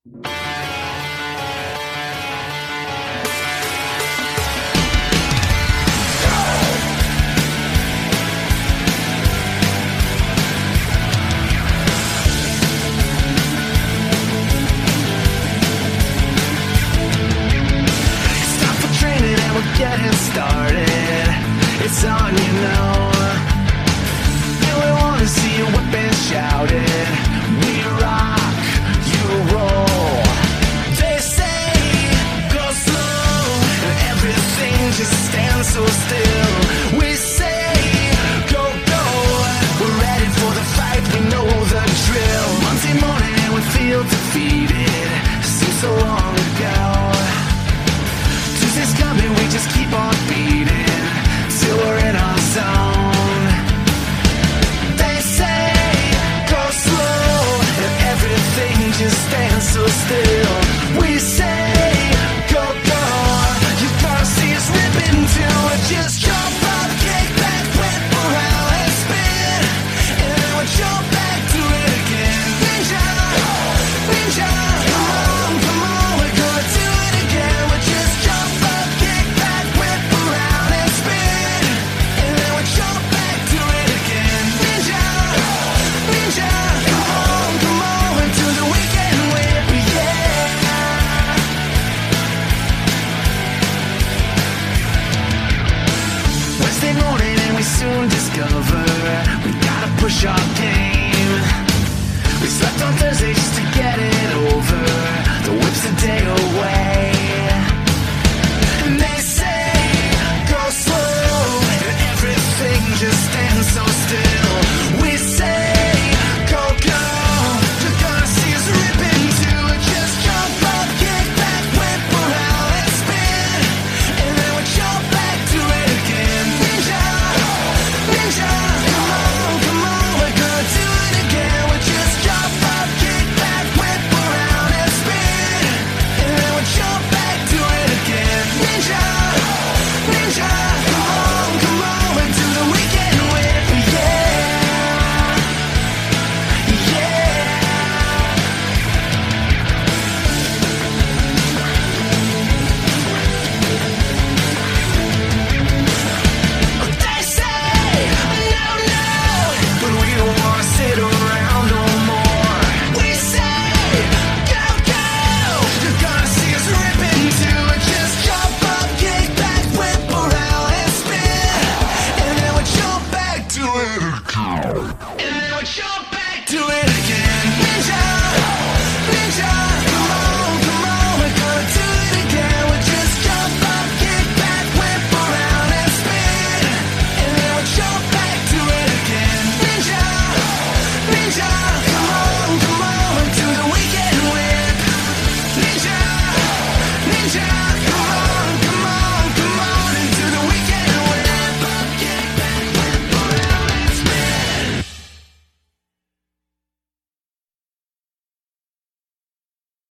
Stop for training and we're getting started. It's on, you know. And we wanna see your weapons shouted. We rock, you roll. They say go slow, and everything just stands so still. We say go, go. We're ready for the fight, we know the drill. Monday morning and we feel defeated. Seems so long ago. Tuesday's coming, we just keep on beating.